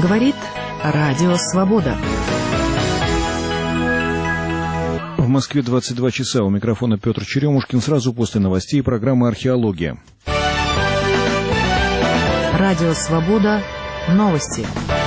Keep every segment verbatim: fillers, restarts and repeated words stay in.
Говорит Радио Свобода. В Москве двадцать два часа. У микрофона Петр Черемушкин. Сразу после новостей программы «Археология». Радио Свобода. Новости.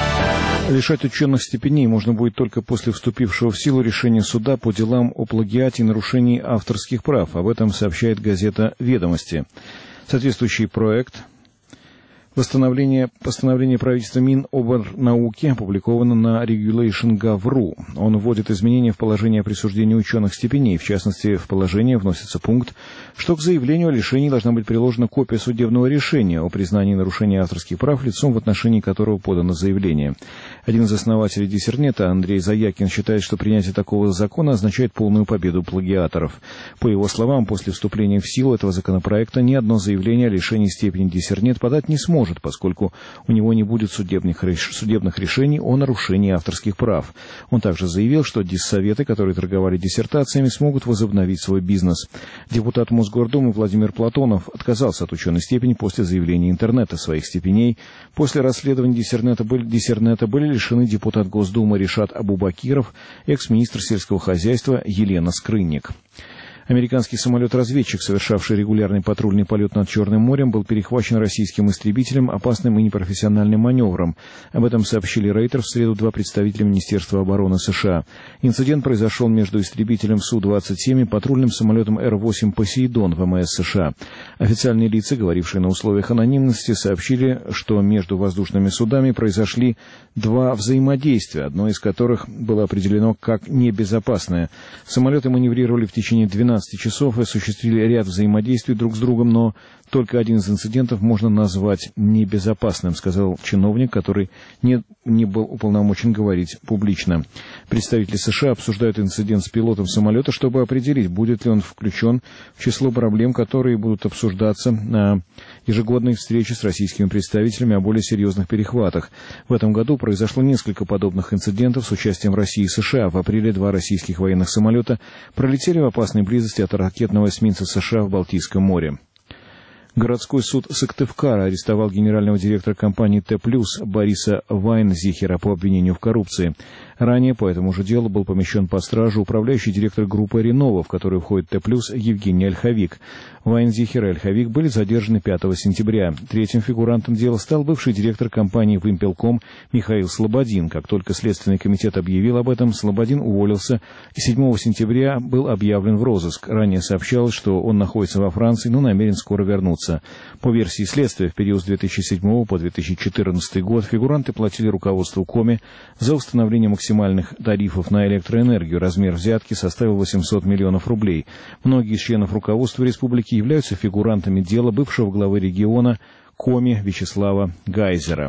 Лишать ученых степеней можно будет только после вступившего в силу решения суда по делам о плагиате и нарушении авторских прав. Об этом сообщает газета «Ведомости». Соответствующий проект Восстановление, постановление правительства Миноборнауки опубликовано на regulation точка gov точка ру. Он вводит изменения в положение о присуждении ученых степеней. В частности, в положение вносится пункт, что к заявлению о лишении должна быть приложена копия судебного решения о признании нарушения авторских прав лицом, в отношении которого подано заявление. Один из основателей Диссернета, Андрей Заякин, считает, что принятие такого закона означает полную победу плагиаторов. По его словам, после вступления в силу этого законопроекта ни одно заявление о лишении степени Диссернет подать не сможет, поскольку у него не будет судебных, судебных решений о нарушении авторских прав. Он также заявил, что диссоветы, которые торговали диссертациями, смогут возобновить свой бизнес. Депутат Мосгордумы Владимир Платонов отказался от ученой степени после заявления интернета своих степеней. После расследования Диссернета были, Диссернета были лишены депутат Госдумы Ришат Абубакиров, экс-министр сельского хозяйства Елена Скрынник. Американский самолет-разведчик, совершавший регулярный патрульный полет над Черным морем, был перехвачен российским истребителем опасным и непрофессиональным маневром. Об этом сообщили Рейтер в среду два представителя Министерства обороны США. Инцидент произошел между истребителем Су двадцать семь и патрульным самолетом Эр восемь «Посейдон» ВМС США. Официальные лица, говорившие на условиях анонимности, сообщили, что между воздушными судами произошли два взаимодействия, одно из которых было определено как небезопасное. Самолеты маневрировали в течение двенадцати часов и осуществили ряд взаимодействий друг с другом, но только один из инцидентов можно назвать небезопасным, сказал чиновник, который не, не был уполномочен говорить публично. Представители США обсуждают инцидент с пилотом самолета, чтобы определить, будет ли он включен в число проблем, которые будут обсуждаться на ежегодной встрече с российскими представителями о более серьезных перехватах. В этом году произошло несколько подобных инцидентов с участием России и США. В апреле два российских военных самолета пролетели в опасной близости от ракетного эсминца США в Балтийском море. Городской суд Сыктывкара арестовал генерального директора компании Т+, Бориса Вайнзихера по обвинению в коррупции. Ранее по этому же делу был помещен под стражу управляющий директор группы «Ренова», в которую входит Т+, Евгений Ольховик. Вайнзихер и Ольховик были задержаны пятого сентября. Третьим фигурантом дела стал бывший директор компании «Вымпелком» Михаил Слободин. Как только Следственный комитет объявил об этом, Слободин уволился и седьмого сентября был объявлен в розыск. Ранее сообщалось, что он находится во Франции, но намерен скоро вернуться. По версии следствия, в период с две тысячи седьмого по две тысячи четырнадцатый год фигуранты платили руководству Коми за установление максимальных тарифов на электроэнергию. Размер взятки составил восемьсот миллионов рублей. Многие из членов руководства республики являются фигурантами дела бывшего главы региона Коми Вячеслава Гайзера.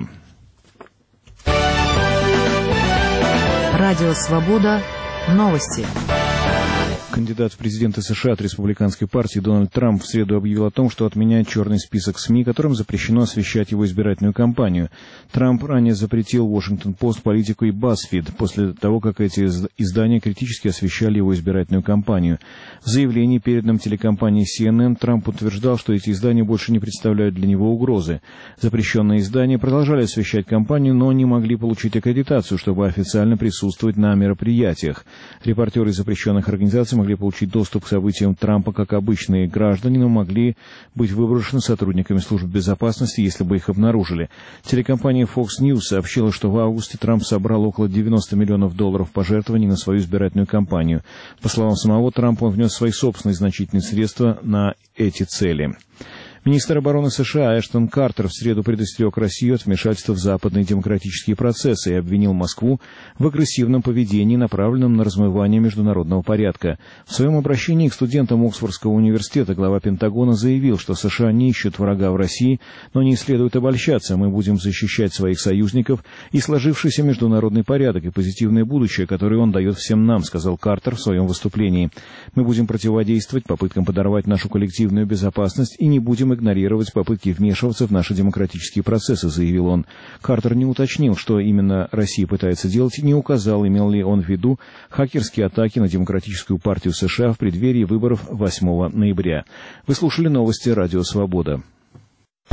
Радио Свобода. Новости. Кандидат в президенты США от республиканской партии Дональд Трамп в среду объявил о том, что отменяет черный список СМИ, которым запрещено освещать его избирательную кампанию. Трамп ранее запретил Washington-Post, Политику и BuzzFeed после того, как эти издания критически освещали его избирательную кампанию. В заявлении, переданном телекомпанией Си Эн Эн, Трамп утверждал, что эти издания больше не представляют для него угрозы. Запрещенные издания продолжали освещать кампанию, но не могли получить аккредитацию, чтобы официально присутствовать на мероприятиях. Репортеры запрещенных организаций могли получить доступ к событиям Трампа как обычные граждане, но могли быть выброшены сотрудниками служб безопасности, если бы их обнаружили. Телекомпания Fox News сообщила, что в августе Трамп собрал около девяноста миллионов долларов пожертвований на свою избирательную кампанию. По словам самого Трампа, он внес свои собственные значительные средства на эти цели. Министр обороны США Эштон Картер в среду предостерег Россию от вмешательства в западные демократические процессы и обвинил Москву в агрессивном поведении, направленном на размывание международного порядка. В своем обращении к студентам Оксфордского университета глава Пентагона заявил, что США не ищут врага в России, но не следует обольщаться. Мы будем защищать своих союзников и сложившийся международный порядок и позитивное будущее, которое он дает всем нам, сказал Картер в своем выступлении. Мы будем противодействовать попыткам подорвать нашу коллективную безопасность и не будем игнорировать попытки вмешиваться в наши демократические процессы, заявил он. Картер не уточнил, что именно Россия пытается делать, и не указал, имел ли он в виду хакерские атаки на Демократическую партию США в преддверии выборов восьмого ноября. Вы слушали новости «Радио Свобода».